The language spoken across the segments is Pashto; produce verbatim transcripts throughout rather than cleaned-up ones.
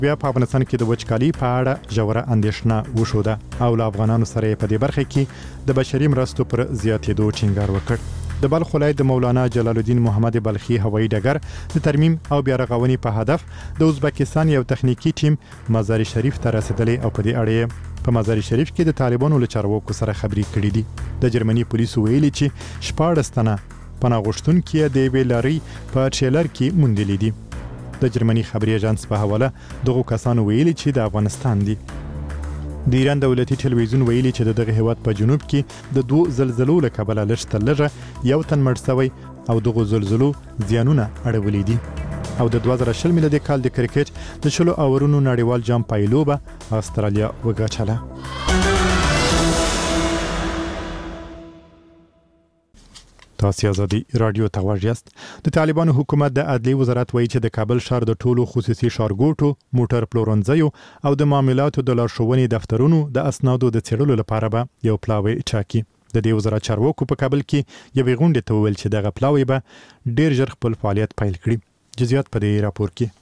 بیا په افغانستان کې د وچکالي په اړه ژوره اندېښنه وشوده او له افغانانو سره په دې برخه کې د بشري مرستو پر زیاتېدو ټینګار وکړ. د بلخ ولایت د مولانا جلال الدین محمد بلخي هوایي ډګر د ترمیم او بیا رغونې په هدف د ازبکستان یو تخنیکی ټیم مزار شریف ته رسیدلی او په دې اړه په مزار شریف کې د طالبانو له چارواکو سره خبرې کړې دي. د جرمني پولیسو ویلي چې شپاړس تنه پناه غوښتونکي د یوې لارۍ په ټریلر کې موندلي دي. د جرمني خبري اژانس په حواله دغه کسانو ویلي چې د افغانستان دي. د ایران دولتي ټلویزیون ویلي چې دغه هیواد په جنوب کې د دوه زلزلو له کبله لږ تر لږه یو تن مړ شوی او دغه زلزلو زیانونه اړولي دي. او د دوه زره شل میلادي کال د کرکټ د شلو اورونو نړیوال جام پایلوبه استرالیا وګټله. تاسو آزادي رادیو ته واژیاست. د طالبانو حکومت د عدلي وزارت وایي چې د کابل ښار د ټولو خصوصي ښارګوټو موټر پلورنځیو او د معاملاتو د لارښوونې دفترونو د اسنادو د څېړلو لپاره به یو پلاوی ټاکي. د دې وزارت چارواکو په کابل کې یوې غونډې ته وویل چې دغه پلاوی به ډیر ژر خپل فعالیت پیل کړي. جزئیات په دې راپور کې.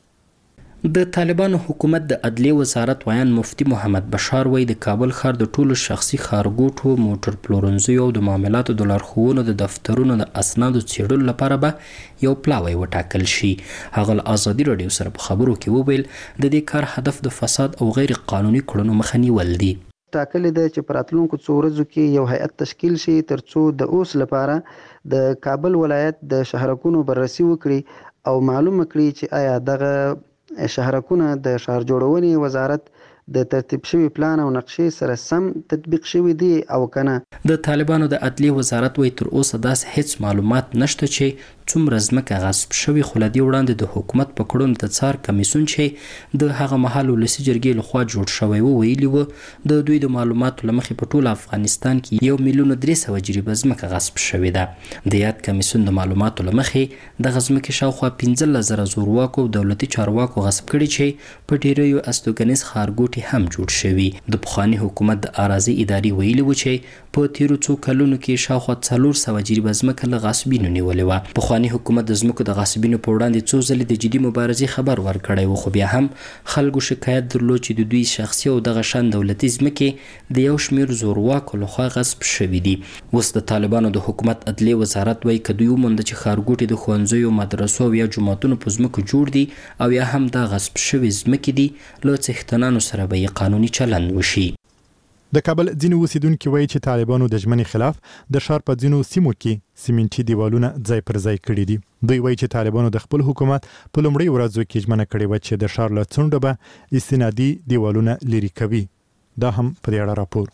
د طالبانو حکومت د عدلي وزارت ویان مفتي محمد بشار وایي د کابل ښار د ټولو شخصي ښارګوټو موټر پلورنځیو او د معاملاتو د لارښوونو د دفترونو د اسنادو څېړلو لپاره به یو پلاوی وټاکل شي. هغه له ازادي رادیو سره په خبرو کې وویل د دې کار هدف د فساد او غیر قانوني کړنو مخه نیول دي. ټاکلې ده چې په راتلونکو څو ورځو کې یو هیئت تشکیل شي ترڅو د اوس لپاره د کابل ولایت د شهرکونو بررسي وکړي او معلومه کړي چې آیا دغه شهرکونه د ښار جوړونې وزارت د ترتیب شوی پلان او نقشې سره سم تطبیق شوی دي او کنه. د طالبانو د عدلي وزارت وایي تر اوسه داسې هیڅ معلومات نشته چې څومره ځمکه غصب شوی، خو له دې وړاندې د حکومت په کړنو د څار کمیسیون چې د هغه مهال ولسي جرګې لخوا جوړ شوی و ویلي و د دوی د معلوماتو له مخې په ټول افغانستان کې یو میلیون درې سوه جریبه ځمکه غصب شوې ده. د یاد کمیسیون د معلوماتو له مخې دغه ځمکې شاوخوا پنځلس زره زورواکو دولتي چارواکو غصب کړي چې په ډیریو استوګنیز ښارګوټي هم جوړ شوي. د پخواني حکومت د اراضي ادارې ویلي و چې په تیرو څو کلونو کې شاوخوا څلور سوه جریبه ځمکه له غاصبینو نیولې وه. پخواني حکومت د ځمکو د غاصبینو په وړاندې څو ځلې د جدي مبارزې خبر ورکړی و، خو بیا هم خلکو شکایت درلود چې د دوی شخصي او دغه شان دولتي ځمکې د یو شمېر زورواکو لخوا غصب شوي دي. اوس د طالبانو د حکومت عدلي وزارت وایي که دوی ومونده چې ښارګوټي د ښوونځیو، مدرسو او یا جوماتونو په ځمکو جوړ دي او یا هم دا غصب شوي ځمکې دي، له څښتنانو سره به یې قانوني چلند وشي. د کابل ځینې اوسیدونکي وایي چې طالبانو د ژمنې خلاف د ښار په ځینو سیمو کې سیمنټي دیوالونه ځای پر ځای کړي دي. دوی وایي چې طالبانو د خپل حکومت په لومړۍ ورځو کې ژمنه کړې وه چې د ښار له څنډو به استنادي دیوالونه لرې کوي. دا هم په دې اړه راپور.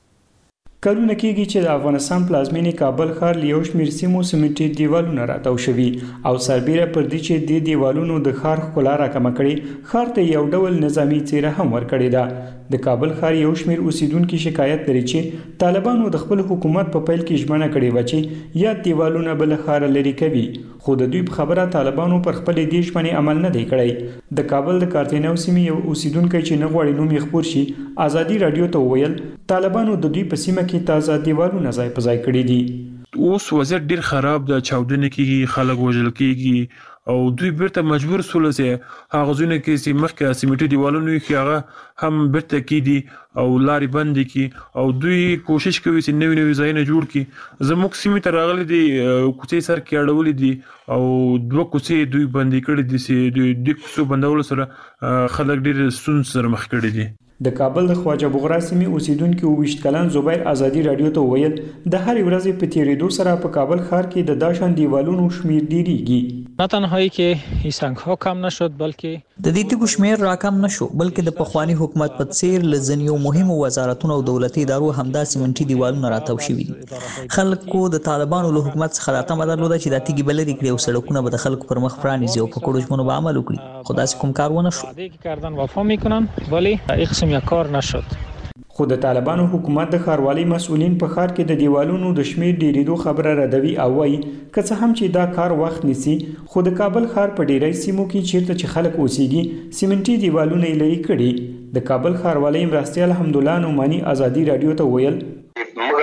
کلونه کېږي چې د افغانستان پلازمینې کابل ښار له یو شمېر سیمو سیمنټي دیوالونه راتاو شوي او سربیره پر دې چې دې دیوالونو د ښار ښکلا راکمه کړې، ښار ته یو ډول نظامي څېره هم ورکړې ده. د کابل ښار یو شمېر اوسیدونکي شکایت لري چې طالبانو د خپل حکومت په پیل کې ژمنه کړې وه چې یا دیوالونه به له ښاره لرې کوي، خو د دوی په خبره طالبانو پر خپلې دې ژمنې عمل نه دی کړی. د کابل د کارتینو سیمې یو اوسیدونکی چې نه غواړي نوم یې خپور شي ازادي رادیو ته وویل طالبانو د دوی په سیمه کې تازه دیوالونه ځای په ځای کړي دي. اوس وضعیت ډیر خراب ده، چاودنې کېږي، خلک وژل کېږي او دوی بیرته مجبور سول چې هغه ځایونه کې چې مخکې سیمنټي دیوالونه وي هغه هم بیرته کېږي او لارې بندې کړي او دوی کوشش کوي چې نوي نوي ځایونه جوړ کړي. زموږ سیمې ته راغلي دي، کوڅې سر کې اړولې دي او دوه کوڅې دوی بندې کړي دي چې د دې کوڅو بندولو سره خلک ډېر ستونزو سره مخ کړي دي. د کابل د خواجه بغرا سیمې اوسیدونکي اوویشت کلن زبیر ازادي رادیو ته وویل د هرې ورځې په تیریدو سره په کابل ښار کې د داشان دیوالونو شمیر ډیریږي. نه تنهایی که این سنگ ها کم نشد بلکه د دې تیږو شمیر راکم نشو، بلکې د پخوانی حکومت په څیر له ځینو مهمو وزارتونو او دولتي ادارو همدا سیمنټي دیوالونه راتاو شوي دي. خلکو د طالبانو له حکومت څخه دا تمه درلوده چې دا تیږې به لرې کړي او سړکونه به د خلکو پر مخ پرانیزي او په کړو ژمنو به عمل وکړي، خو داسې کوم کار ونه شو. کردن وفا میکنن ولی یک قسم یک کار نشد. خو د طالبانو حکومت د ښاروالۍ مسؤلین په ښار کې د دیوالونو د شمیر ډیریدو خبره ردوي او وایي که څه هم چې دا کار وخت نیسي، خو د کابل ښار په ډیری سیمو کې چیرته چې خلک اوسېږي سیمنټي دیوالونه یې لرې کړي. د کابل ښاروالۍ مرستیال حمدالله نعماني ازادي رادیو ته ویل موږ ته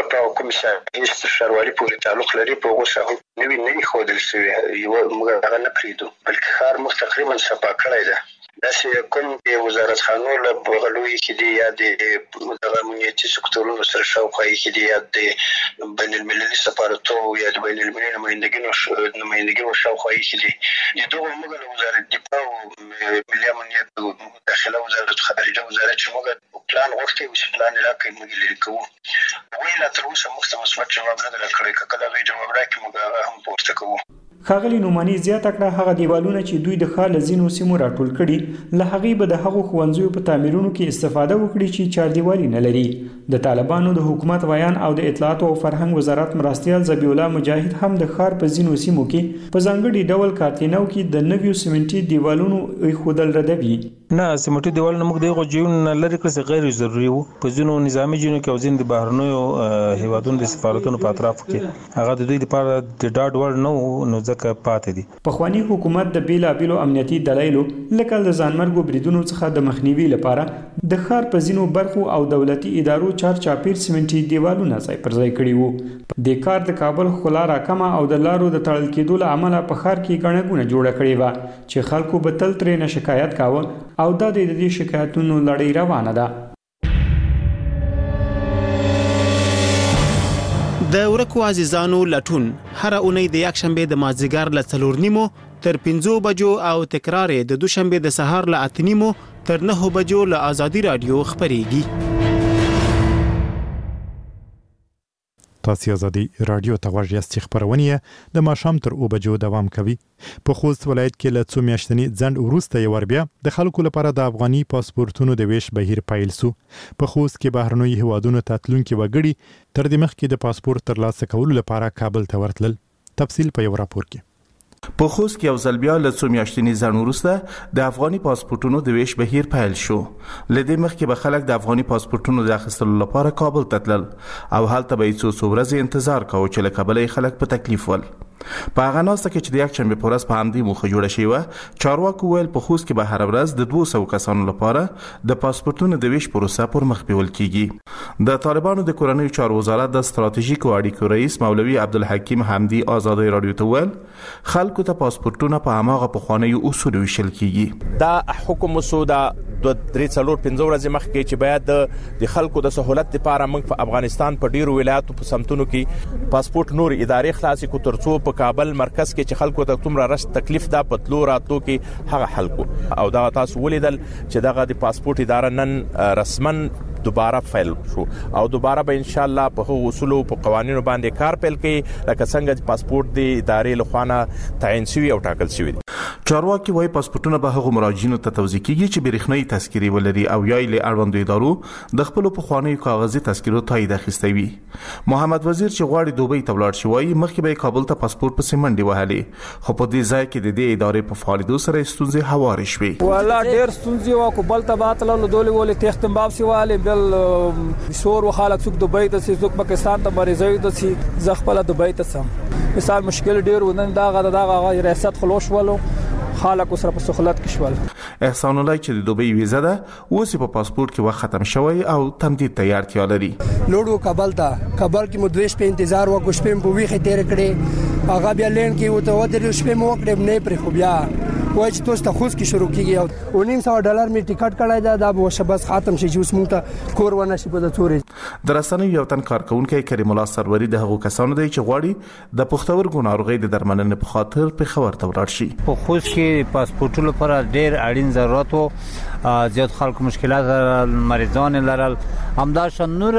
کوم چې ښاروالي پورې تعلق لري په هغو ساحو نوي نه دي ښودل شوي یوه موږ هغه نه پرېږدو بلکې ښار موږ تقریبا صفا کړی ده. داسې کوم د وزارت خانو له بغلوي کې دي یا د دغه امنیتي سکتورونو سره شاوخوا کې دي یا د بین المللي سفارتو یا د بین المللي نمایندګینو نمایندګیو شاوخوا کې دي د دغو موږ له وزارت دفاع او ملي امنیت او داخله وزارت خارجه وزارت چې موږ پلان غوښتی و چې پلان یې راکړی موږ یې لرې کوو وایي لا تر اوسه موږ ته مثبت جواب نه دی راکړی که کله هغوی جواب راکړي موږ هغه هم پورته کوو. ښاغلي نعماني زیاته کړه هغه دیوالونه چې دوی د ښار له ځینو سیمو راټول کړي له هغې به د هغو ښوونځیو په تعمیرونو کې استفاده وکړي چې چاردیوالي نه لري. د طالبانو د حکومت ویان او د اطلاعاتو او فرهنګ وزارت مرستیال ذبیح الله مجاهد هم د ښار په ځینو سیمو کې په ځانګړي ډول کارتینو کې د نویو سیمنټي دیوالونو ایښودل ردوي. نه سیمنټي دیوالونه موږ دغه جیون لري کړل غیر ضروري وو په ځینو نظامی جنو کې او ځین د بهرنیو هیوادونو د سفارتونو په اطرافو کې هغه د دوی لپاره د ډاډ وړ نه نو ځکه پاتې دي. پخوانی حکومت د بیلابیلو امنیتي دلایلو لکه د ځانمرګو بریدونو څخه د مخنیوي لپاره د ښار په ځینو برخو او دولتي ادارو چار چاپیر سیمنټي دیوالونه ځای پر ځای کړي وو. د کار د کابل ښکلا راکمه او د لارو د تړل کېدو له امله په ښار کې ګڼه ګوڼه جوړه کړې وه چې خلکو به تل ترې نه شکایت کاوه او دا د دې شکایتونو لړۍ روانه ده. د ورکو عزیزانو لټون هر اونۍ د یک شنبه د مازدیګر له څلور نیمو تر پنځو بجو او تکرار د دوشنبه د سهار له اته نیمو تر نهو بجو له ازادي رادیو خبرېږي. تاسو ازادي رادیو ته غوږ یاست چې خبرونه د ماښام تر اوه بجو دوام کوي. په خوست ولایت کې له څو میاشتني ځنډ وروسته یې ور بیا د خلکو لپاره د افغاني پاسپورتونو د ویش بهیر پیل سو. په خوست کې بهرنوي هیوادونو ته تلونکي وګړي تر دې مخکې د پاسپورت ترلاسه کولو لپاره کابل ته ورتلل. تفصیل په یو راپور کې. په خوست کې یو ځل بیا له څو میاشتني ځنډ وروسته د افغاني پاسپورتونو د ویش بهیر پیل شو. له دې مخکې به خلک د افغاني پاسپورتونو د اخیستلو لپاره کابل ته تلل او هلته به یې څو څو ورځې انتظار کاوه چې له کابله خلک په تکلیف ول. په هغه ناسته کې چې د یک شنبې په ورځ په همدې موخه جوړه شوې وه چارواکو ویل په خوست کې به هره ورځ د دوه سوو کسانو لپاره د پاسپورتونو د ویش پروسه پر مخ بیول کیږي. د طالبانو د کورنیو چارو وزارت د ستراتیژیکو اړیکو رئیس مولوي عبدالحکیم حمدي ازادي رادیو ته ویل خلکو ته پاسپورتونه په هماغه پخوانیو اصولو ویشل کیږي. دا حکم مسوده د درې څلور پنځه ورځې مخکې چې باید د خلکو د سہولت لپاره موږ په افغانستان په ډیرو ولایتو په سمتونو کې پاسپورت نور ادارې خلاصې کو ترڅو په کابل مرکز کې چې خلکو ته تومره رس تکلیف دا پتلو راتلو کې هغه خلکو او دا تاسو ولیدل چې دغه د پاسپورت اداره نن رسمن دوباره فایل شو او دوباره به ان شاء الله په اصولو په قوانینو باندې کار پیل کړي لکه څنګه چې پاسپورت د ادارې لخوا تعین شوی او ټاکل شوی. چارواکي وايي پاسپورتونه به هغو مراجعینو ته توزیع کیږي چې برېښنايي تذکرې ولري او یا له اړوندو ادارو د خپل پخوانیو کاغذي تذکرو تایید اخیستی وي. محمد وزیر چې غواړي دوبۍ ته ولاړ شي وايي مخکې به کابل ته پاسپورت په سیمنډي وهلي خو په دې ځای کې د دې ادارې په فعالیدو سره ستونزې هوارې شوې. والله ډېر ستونزې وو کو بل ته باتلو دولې ولې تختم باب سی والي بل شور وخالک څوک دوبۍ ته سي څوک پاکستان ته مریضوي ته سي زغپل دوبۍ ته سم مثال مشکل ډېر ونن دا غا دا غا ریاست خلوص ولو خالق سره په سہولت کې شول. احسان الله چې د دوبۍ ویزه ده اوس په پاسپورت کې وخت ختم شوی او تمدید ته اړتیا لري. لوړو کابل ته کابل کې مدویش په انتظار وکړ شپې په ویخه تیر کړې هغه بیا لین کې وته ودرې شپې مو وکړې نه پرې خو بیا وای چې تاسو ته خوش کې شروع کیږي او نیم سو ډالر می ټیکټ کړای دا د وشبس ختم شي چې اوس مونږ ته کور ونه شي په د تورې درسنه یو تن کارکونکو کریم الله سروری د هغو کسانو دی چې غواړي د پښتورګو ناروغي د درملنې په خاطر په خبر ته ولاړ شي. په خوش کې پاسپورټ لپاره ډېر اړین ضرورت وو زیات خلکو مشکلات مریضان لرل همدا شان نور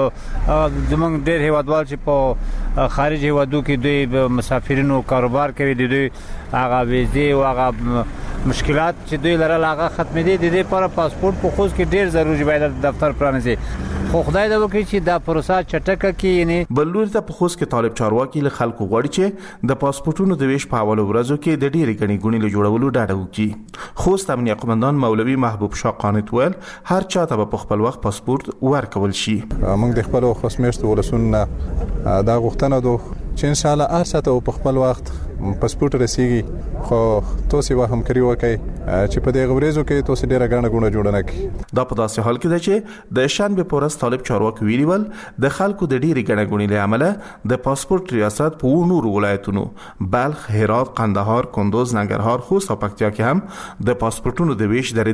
زمونږ ډېر هیوادوال چې په خارج هیوادو کې دوی مسافرینو کاروبار کوي دوی هغه ویزه او هغه مشکلات چې دوی لرل هغه ختمې دي د دې لپاره پاسپورت په خوځ کې ډیر ضروري باید دفتر پرانځي خو خدای دا وکړي چې دا پروسه چټکه کړي. بلور ته په خوځ کې طالب چارواکي له خلکو غواړي چې د پاسپورتونو د ویش په اول ورځو کې د ډیرې غني غونې له جوړولو ډاډه وکړي. خوست امنیه قومندان مولوي محبوب شاه قانت ویل هر چاته په خپل وخت پاسپورت ورکول شي. موږ د خپل خوست میشت ولسونه دا غوښتنه دوه چې ان شاء الله هر څه په خپل وخت پاسپورت رسیږي خو تاسو به همکاري وکړئ چې په دې غوړېزو کې تاسو ډیره غاڼه غونه جوړ نه کړئ. دا په داسې حال کې ده چې د شنبه پورس طالب چارواکي ویلول د خلکو د ډیری غاڼه غونې له امله د پاسپورت ریاست په نورو ولایتونو بلخ، هرات، قندهار، کندوز، ننګرهار، خوست او پکتیا کې هم د پاسپورتونو د ویش در